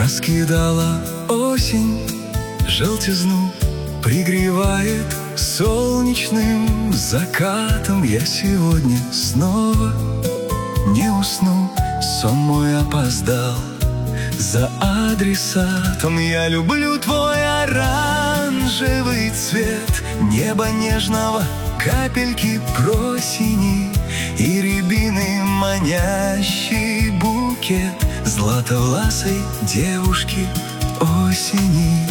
Раскидала осень желтизну, пригревает солнечным закатом. Я сегодня снова не усну, сон мой опоздал за адресатом. Я люблю твой оранжевый цвет неба нежного, капельки просени и рябины манящий букет златовласой девушки осени.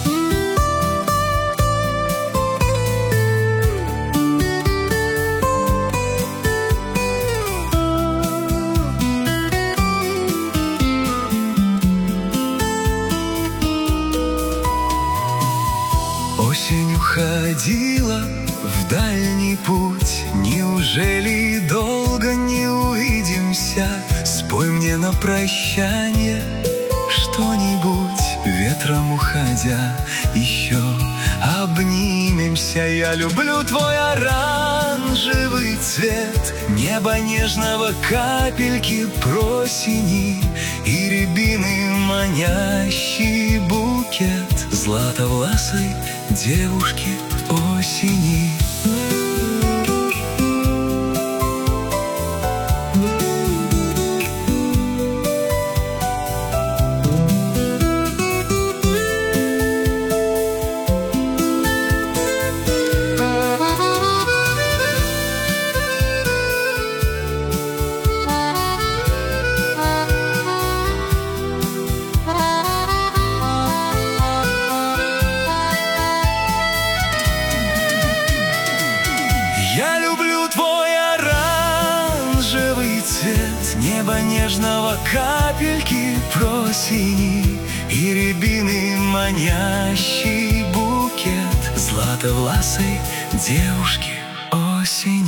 Осень уходила в дальний путь, неужели долго не увидимся? Спой мне на прощанье что-нибудь, ветром уходя, еще обнимемся. Я люблю твой оранжевый цвет неба нежного, капельки просени и рябины манящий букет златовласой девушки осени. Я люблю твой оранжевый цвет неба нежного, капельки просени и рябины манящий букет златовласой девушки осени.